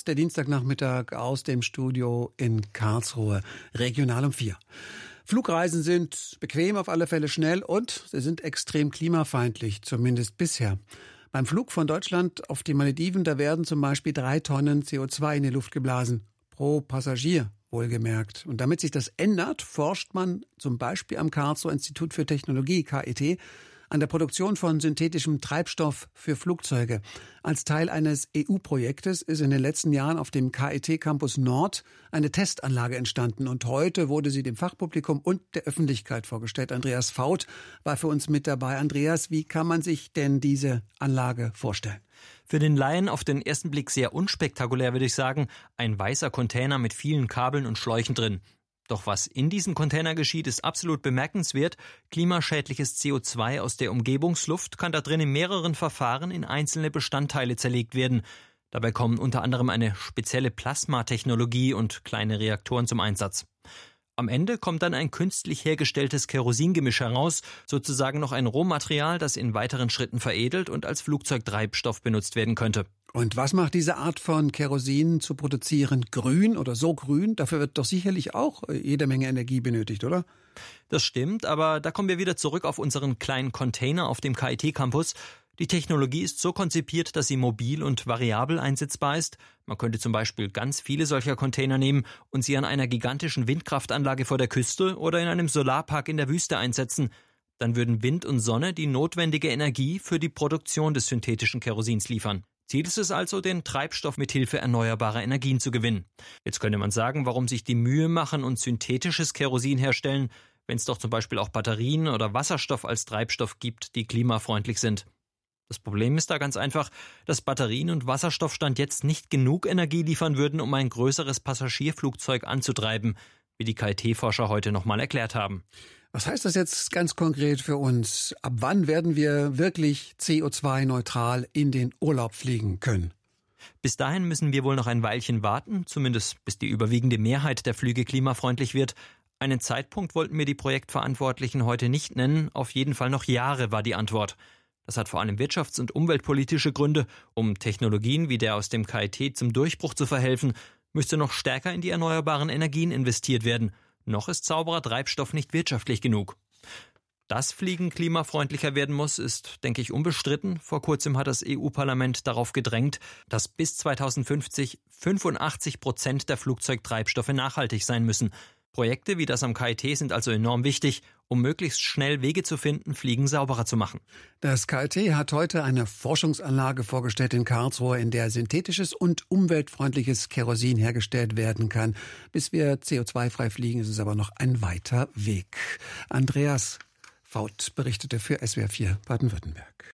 der Dienstagnachmittag aus dem Studio in Karlsruhe, Regional um 4. Flugreisen sind bequem, auf alle Fälle schnell und sie sind extrem klimafeindlich, zumindest bisher. Beim Flug von Deutschland auf die Malediven, da werden zum Beispiel 3 Tonnen CO2 in die Luft geblasen. Pro Passagier, wohlgemerkt. Und damit sich das ändert, forscht man zum Beispiel am Karlsruher Institut für Technologie, KIT, an der Produktion von synthetischem Treibstoff für Flugzeuge. Als Teil eines EU-Projektes ist in den letzten Jahren auf dem KIT Campus Nord eine Testanlage entstanden. Und heute wurde sie dem Fachpublikum und der Öffentlichkeit vorgestellt. Andreas Faut war für uns mit dabei. Andreas, wie kann man sich denn diese Anlage vorstellen? Für den Laien auf den ersten Blick sehr unspektakulär, würde ich sagen. Ein weißer Container mit vielen Kabeln und Schläuchen drin. Doch was in diesem Container geschieht, ist absolut bemerkenswert. Klimaschädliches CO2 aus der Umgebungsluft kann da drin in mehreren Verfahren in einzelne Bestandteile zerlegt werden. Dabei kommen unter anderem eine spezielle Plasmatechnologie und kleine Reaktoren zum Einsatz. Am Ende kommt dann ein künstlich hergestelltes Kerosingemisch heraus, sozusagen noch ein Rohmaterial, das in weiteren Schritten veredelt und als Flugzeugtreibstoff benutzt werden könnte. Und was macht diese Art von Kerosin zu produzieren grün oder so grün? Dafür wird doch sicherlich auch jede Menge Energie benötigt, oder? Das stimmt, aber da kommen wir wieder zurück auf unseren kleinen Container auf dem KIT-Campus. Die Technologie ist so konzipiert, dass sie mobil und variabel einsetzbar ist. Man könnte zum Beispiel ganz viele solcher Container nehmen und sie an einer gigantischen Windkraftanlage vor der Küste oder in einem Solarpark in der Wüste einsetzen. Dann würden Wind und Sonne die notwendige Energie für die Produktion des synthetischen Kerosins liefern. Ziel ist es also, den Treibstoff mit Hilfe erneuerbarer Energien zu gewinnen. Jetzt könnte man sagen, warum sich die Mühe machen und synthetisches Kerosin herstellen, wenn es doch zum Beispiel auch Batterien oder Wasserstoff als Treibstoff gibt, die klimafreundlich sind. Das Problem ist da ganz einfach, dass Batterien und Wasserstoff Stand jetzt nicht genug Energie liefern würden, um ein größeres Passagierflugzeug anzutreiben, wie die KIT-Forscher heute nochmal erklärt haben. Was heißt das jetzt ganz konkret für uns? Ab wann werden wir wirklich CO2-neutral in den Urlaub fliegen können? Bis dahin müssen wir wohl noch ein Weilchen warten, zumindest bis die überwiegende Mehrheit der Flüge klimafreundlich wird. Einen Zeitpunkt wollten mir die Projektverantwortlichen heute nicht nennen, auf jeden Fall noch Jahre war die Antwort. Das hat vor allem wirtschafts- und umweltpolitische Gründe. Um Technologien wie der aus dem KIT zum Durchbruch zu verhelfen, müsste noch stärker in die erneuerbaren Energien investiert werden. Noch ist sauberer Treibstoff nicht wirtschaftlich genug. Dass Fliegen klimafreundlicher werden muss, ist, denke ich, unbestritten. Vor kurzem hat das EU-Parlament darauf gedrängt, dass bis 2050 85% der Flugzeugtreibstoffe nachhaltig sein müssen. Projekte wie das am KIT sind also enorm wichtig, um möglichst schnell Wege zu finden, Fliegen sauberer zu machen. Das KIT hat heute eine Forschungsanlage vorgestellt in Karlsruhe, in der synthetisches und umweltfreundliches Kerosin hergestellt werden kann. Bis wir CO2-frei fliegen, ist es aber noch ein weiter Weg. Andreas Faut berichtete für SWR 4 Baden-Württemberg.